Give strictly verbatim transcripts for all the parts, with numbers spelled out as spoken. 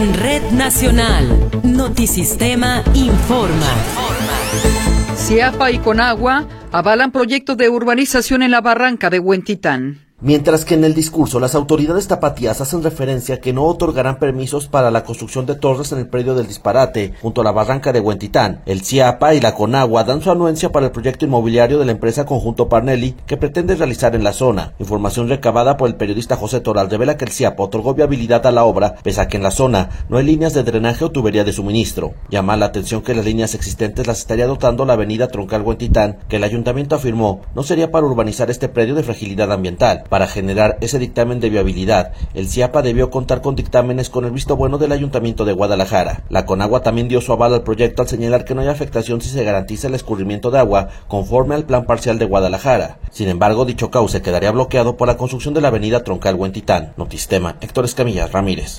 En Red Nacional, Notisistema informa. Ciapa y Conagua avalan proyectos de urbanización en la barranca de Huentitán. Mientras que en el discurso las autoridades tapatías hacen referencia a que no otorgarán permisos para la construcción de torres en el predio del Disparate, junto a la barranca de Huentitán, el Ciapa y la Conagua dan su anuencia para el proyecto inmobiliario de la empresa Conjunto Parnelli que pretende realizar en la zona. Información recabada por el periodista José Toral revela que el Ciapa otorgó viabilidad a la obra, pese a que en la zona no hay líneas de drenaje o tubería de suministro. Llama la atención que las líneas existentes las estaría dotando la avenida Troncal Huentitán, que el ayuntamiento afirmó no sería para urbanizar este predio de fragilidad ambiental. Para generar ese dictamen de viabilidad, el Ciapa debió contar con dictámenes con el visto bueno del Ayuntamiento de Guadalajara. La Conagua también dio su aval al proyecto al señalar que no hay afectación si se garantiza el escurrimiento de agua conforme al plan parcial de Guadalajara. Sin embargo, dicho cauce quedaría bloqueado por la construcción de la avenida Troncal Huentitán. Notisistema, Héctor Escamilla Ramírez.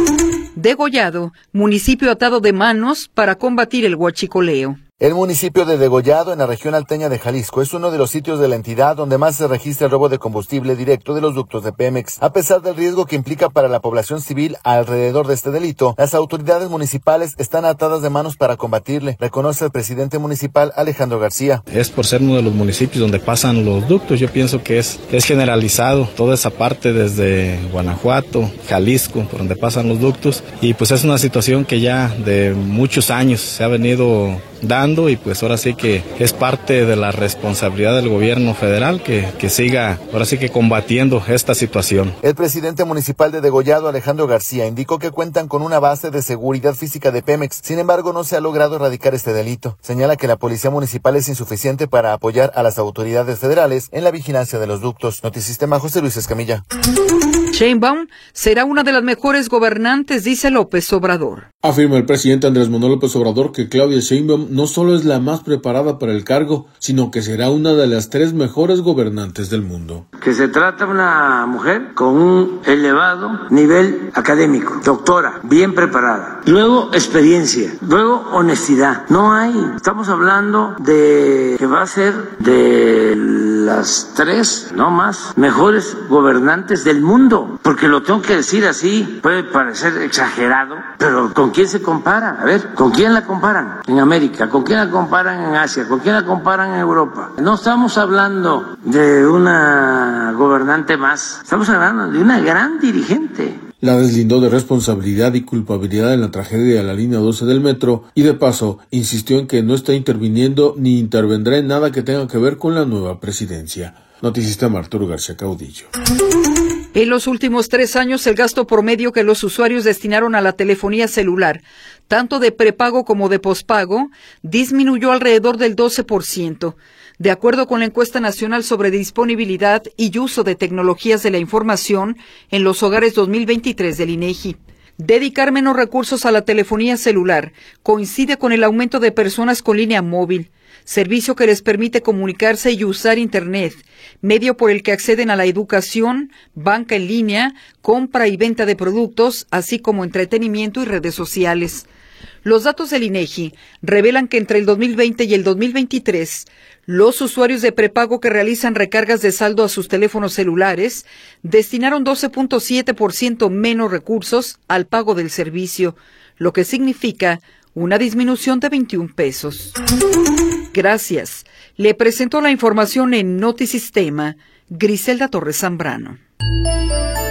Degollado, municipio atado de manos para combatir el huachicoleo. El municipio de Degollado, en la región alteña de Jalisco, es uno de los sitios de la entidad donde más se registra el robo de combustible directo de los ductos de Pemex. A pesar del riesgo que implica para la población civil alrededor de este delito, las autoridades municipales están atadas de manos para combatirle, reconoce el presidente municipal Alejandro García. Es por ser uno de los municipios donde pasan los ductos, yo pienso que es, es generalizado toda esa parte desde Guanajuato, Jalisco, por donde pasan los ductos, y pues es una situación que ya de muchos años se ha venido dando y pues ahora sí que es parte de la responsabilidad del gobierno federal que, que siga ahora sí que combatiendo esta situación. El presidente municipal de Degollado, Alejandro García, indicó que cuentan con una base de seguridad física de Pemex, sin embargo no se ha logrado erradicar este delito. Señala que la policía municipal es insuficiente para apoyar a las autoridades federales en la vigilancia de los ductos. Notisistema, José Luis Escamilla. Sheinbaum será una de las mejores gobernantes, dice López Obrador. Afirma el presidente Andrés Manuel López Obrador que Claudia Sheinbaum no solo es la más preparada para el cargo, sino que será una de las tres mejores gobernantes del mundo. Que se trata de una mujer con un elevado nivel académico, doctora, bien preparada. Luego experiencia, luego honestidad. No hay, estamos hablando de que va a ser de las tres, no más, mejores gobernantes del mundo. Porque lo tengo que decir así, puede parecer exagerado, pero ¿con quién se compara? A ver, ¿con quién la comparan en América? ¿Con quién la comparan en Asia? ¿Con quién la comparan en Europa? No estamos hablando de una gobernante más, estamos hablando de una gran dirigente. La deslindó de responsabilidad y culpabilidad en la tragedia de la línea doce del metro y de paso insistió en que no está interviniendo ni intervendrá en nada que tenga que ver con la nueva presidencia. Notisistema, Arturo García Caudillo. En los últimos tres años, el gasto promedio que los usuarios destinaron a la telefonía celular, tanto de prepago como de pospago, disminuyó alrededor del doce por ciento. De acuerdo con la encuesta nacional sobre disponibilidad y uso de tecnologías de la información en los hogares dos mil veintitrés del INEGI. Dedicar menos recursos a la telefonía celular coincide con el aumento de personas con línea móvil, servicio que les permite comunicarse y usar Internet, medio por el que acceden a la educación, banca en línea, compra y venta de productos, así como entretenimiento y redes sociales. Los datos del INEGI revelan que entre el dos mil veinte y el dos mil veintitrés, los usuarios de prepago que realizan recargas de saldo a sus teléfonos celulares destinaron doce punto siete por ciento menos recursos al pago del servicio, lo que significa una disminución de veintiún pesos. Gracias. Le presentó la información en Notisistema, Griselda Torres Zambrano.